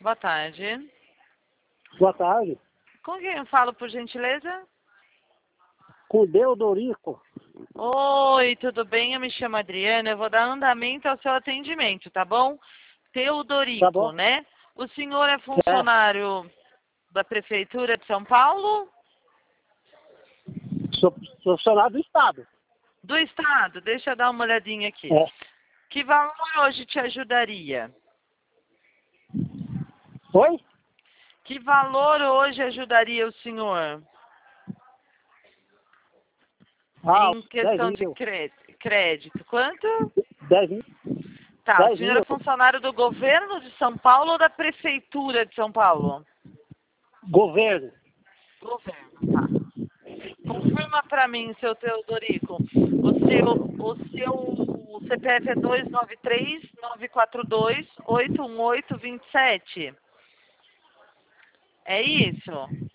Boa tarde. Boa tarde. Com quem eu falo, por gentileza? Com Deodorico. Oi, tudo bem? Eu me chamo Adriana. Eu vou dar andamento ao seu atendimento, tá bom? Teodorico, Tá bom? né? O senhor é funcionário da Prefeitura de São Paulo? Sou funcionário do Estado. Do Estado? Deixa eu dar uma olhadinha aqui. É. Que valor hoje te ajudaria? Oi? Que valor hoje ajudaria o senhor? Em questão 10 de mil. crédito. Quanto? 10 mil. Tá, o 10 senhor é mil. funcionário do governo de São Paulo ou da Prefeitura de São Paulo? Governo. Governo, tá. Confirma para mim, seu Teodorico. O seu CPF é 293-942-81827. É isso?